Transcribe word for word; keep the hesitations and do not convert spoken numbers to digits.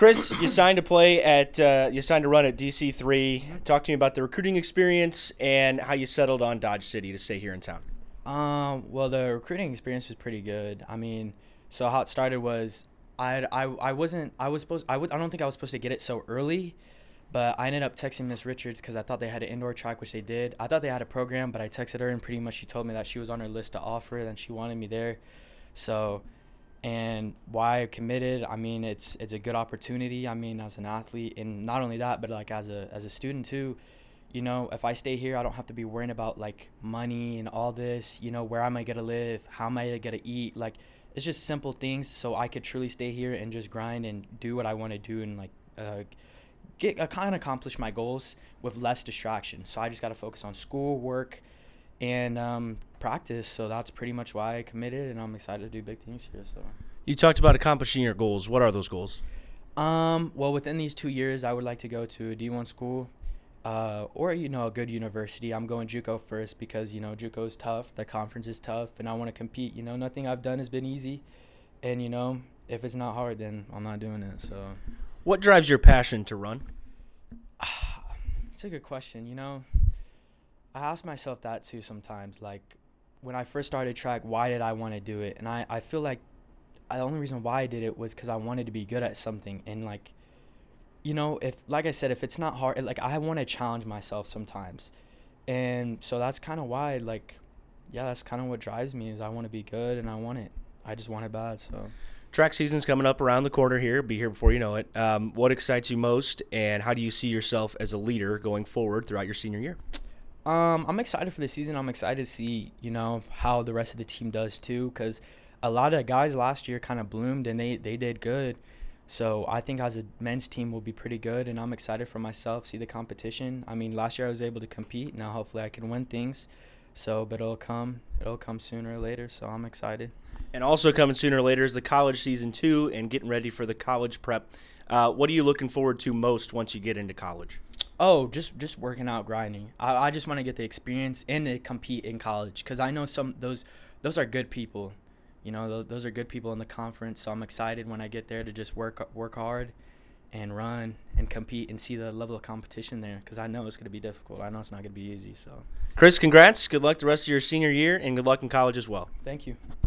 Chris, you signed to play at uh, you signed to run at D C three. Talk to me about the recruiting experience and how you settled on Dodge City to stay here in town. Um, well, the recruiting experience was pretty good. I mean, so how it started was I I I wasn't I was supposed I would I don't think I was supposed to get it so early, but I ended up texting Miss Richards because I thought they had an indoor track, which they did. I thought they had a program, but I texted her and pretty much she told me that she was on her list to offer it and she wanted me there. So, and why I committed, I mean, it's it's a good opportunity. I mean, as an athlete, and not only that, but like as a as a student too. You know, if I stay here, I don't have to be worrying about like money and all this. You know, where am I gonna live? How am I gonna eat? Like, it's just simple things, so I could truly stay here and just grind and do what I want to do and like uh, get uh, kind of accomplish my goals with less distraction. So I just gotta focus on school, work, and um, practice. So that's pretty much why I committed, and I'm excited to do big things here. So. You talked about accomplishing your goals. What are those goals? Um. Well, within these two years, I would like to go to a D one school. Uh, or, you know, a good university. I'm going JUCO first because, you know, JUCO is tough. The conference is tough, and I want to compete. You know, nothing I've done has been easy. And, you know, if it's not hard, then I'm not doing it. So, what drives your passion to run? It's a good question. You know, I ask myself that, too, sometimes. Like, when I first started track, why did I want to do it? And I, I feel like the only reason why I did it was because I wanted to be good at something. And, like, you know, if like I said, if it's not hard, like I want to challenge myself sometimes. And so that's kind of why, like, yeah, that's kind of what drives me is I want to be good and I want it. I just want it bad. So track season's coming up around the corner here. Be here before you know it. Um, what excites you most, and how do you see yourself as a leader going forward throughout your senior year? Um, I'm excited for the season. I'm excited to see, you know, how the rest of the team does too, because a lot of guys last year kind of bloomed and they, they did good. So I think as a men's team we'll be pretty good, and I'm excited for myself, see the competition. I mean, last year I was able to compete. Now hopefully I can win things. So, but it'll come. It'll come sooner or later, so I'm excited. And also coming sooner or later is the college season two and getting ready for the college prep. Uh, what are you looking forward to most once you get into college? Oh, just just working out, grinding. I, I just want to get the experience and to compete in college because I know some those those are good people. You know, those are good people in the conference, so I'm excited when I get there to just work work hard and run and compete and see the level of competition there because I know it's going to be difficult. I know it's not going to be easy. So, Chris, congrats. Good luck the rest of your senior year, and good luck in college as well. Thank you.